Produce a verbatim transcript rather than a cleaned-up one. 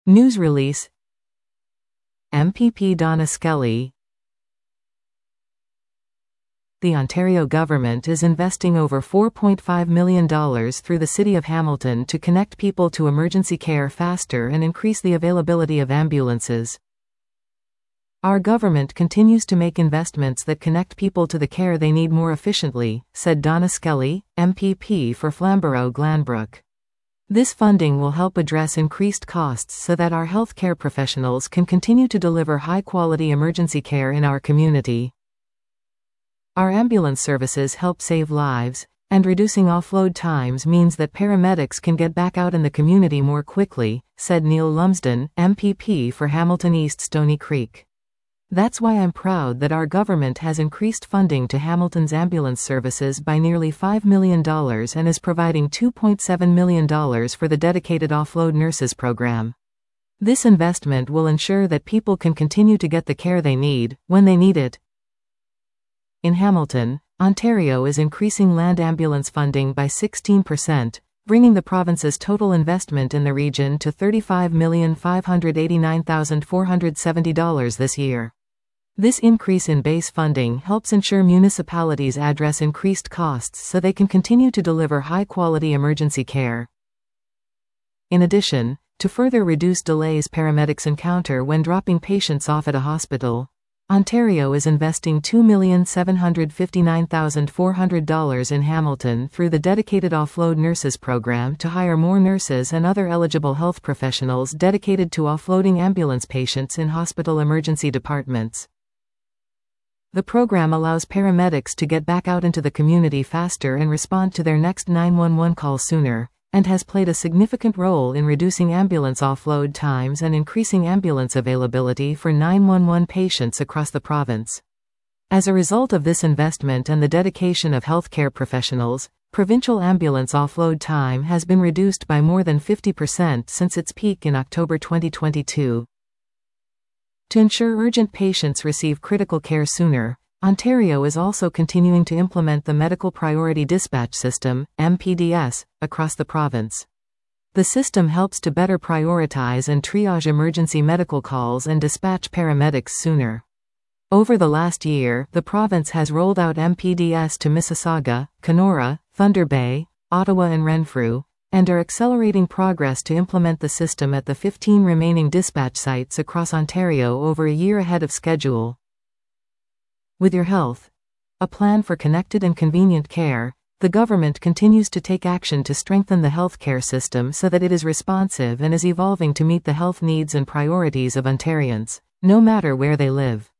News release. M P P Donna Skelly. The Ontario government is investing over four point five million dollars through the City of Hamilton to connect people to emergency care faster and increase the availability of ambulances. Our government continues to make investments that connect people to the care they need more efficiently, said Donna Skelly, M P P for Flamborough-Glanbrook. This funding will help address increased costs so that our healthcare professionals can continue to deliver high-quality emergency care in our community. Our ambulance services help save lives, and reducing offload times means that paramedics can get back out in the community more quickly, said Neil Lumsden, M P P for Hamilton East Stony Creek. That's why I'm proud that our government has increased funding to Hamilton's ambulance services by nearly five million dollars and is providing two point seven million dollars for the dedicated offload nurses program. This investment will ensure that people can continue to get the care they need, when they need it. In Hamilton, Ontario is increasing land ambulance funding by sixteen percent, bringing the province's total investment in the region to thirty-five million five hundred eighty-nine thousand four hundred seventy dollars this year. This increase in base funding helps ensure municipalities address increased costs so they can continue to deliver high-quality emergency care. In addition, to further reduce delays paramedics encounter when dropping patients off at a hospital, Ontario is investing two million seven hundred fifty-nine thousand four hundred dollars in Hamilton through the dedicated offload nurses program to hire more nurses and other eligible health professionals dedicated to offloading ambulance patients in hospital emergency departments. The program allows paramedics to get back out into the community faster and respond to their next nine one one call sooner, and has played a significant role in reducing ambulance offload times and increasing ambulance availability for nine one one patients across the province. As a result of this investment and the dedication of healthcare professionals, provincial ambulance offload time has been reduced by more than fifty percent since its peak in October twenty twenty-two. To ensure urgent patients receive critical care sooner, Ontario is also continuing to implement the Medical Priority Dispatch System, M P D S, across the province. The system helps to better prioritize and triage emergency medical calls and dispatch paramedics sooner. Over the last year, the province has rolled out M P D S to Mississauga, Kenora, Thunder Bay, Ottawa and Renfrew, and are accelerating progress to implement the system at the fifteen remaining dispatch sites across Ontario over a year ahead of schedule. With Your Health, a plan for connected and convenient care, the government continues to take action to strengthen the healthcare system so that it is responsive and is evolving to meet the health needs and priorities of Ontarians, no matter where they live.